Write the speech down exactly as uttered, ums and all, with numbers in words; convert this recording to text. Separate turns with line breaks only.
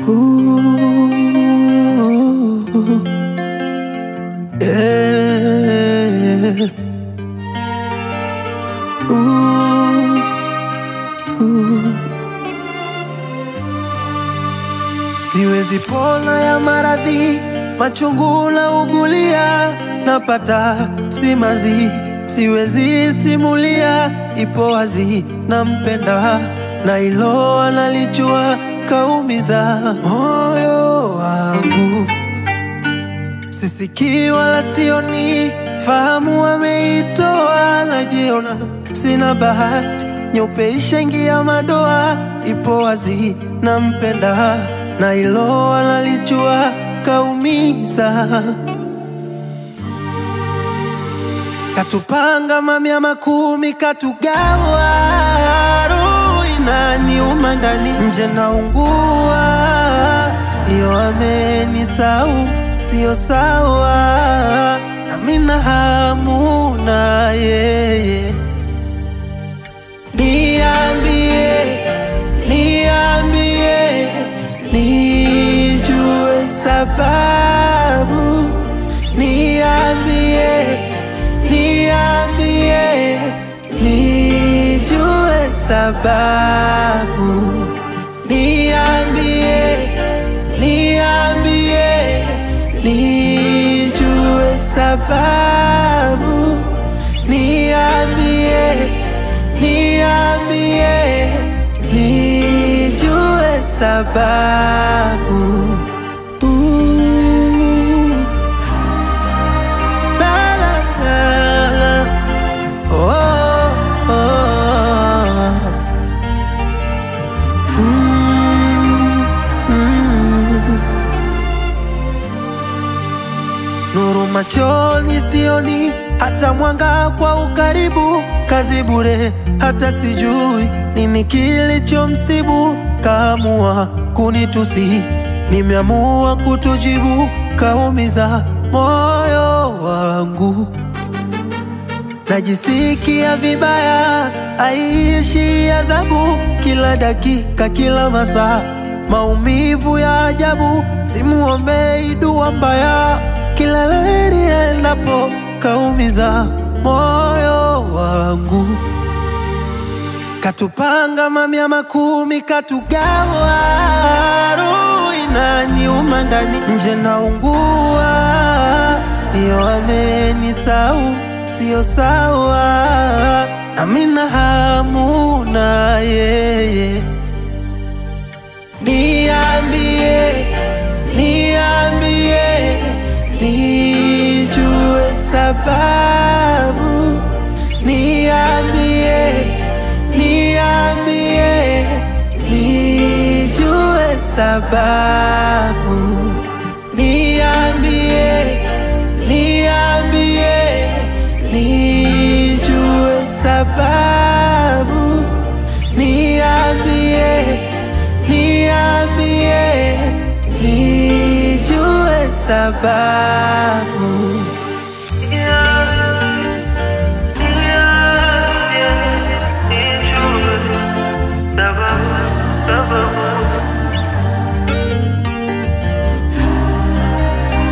Ooh, yeah. Ooh, ooh. Siwezi pona ya maradhi, machungu na ugulia, napata simazi, siwezi simulia, ipo wazi nampenda, na ilo analijua, kaumiza moyo wangu. Sisikii wala sioni, fahamu wameitoa, najiona sina bahati, nyeupe ishaingia madoa, ipo wazi nampenda, na ilo analijua, kaumiza. Katupanga mamia makumi, katugawa, roho inaniuma ndani, nje naungua, iyo amenisahau, sio sawa, nami na hamu na yeye. Niambie, niambie, nijue sababu. Niambie, niambie, nijue sababu. Niambie, niambie, nijue sababu. Niambie, niambie, nijue sababu. Ooh, la la la la. Oh, oh. Mm, mm. Nuru machoni sioni, hata mwanga kwa ukaribu, kazi bure, hata sijui nini kilichomsibu. Kaamua kunitusi, nimeamua kutojibu, kaumiza moyo wangu. Najisikia vibaya, aishi adhabu, kila dakika, kila masaa, maumivu ya ajabu. Simuombei dua mbaya, kila leli endapo, kaumiza moyo wangu. Katupanga mamia makumi, katugawa, roho inaniuma ndani, nje naungua, iyo amenisahau, sio sawa, nami na hamu na yeye. Niambie, niambie, nijue sababu. Niambie, niambie, nijue sababu. Niambie, niambie, nijue sababu. Niambie, niambie, nijue sababu.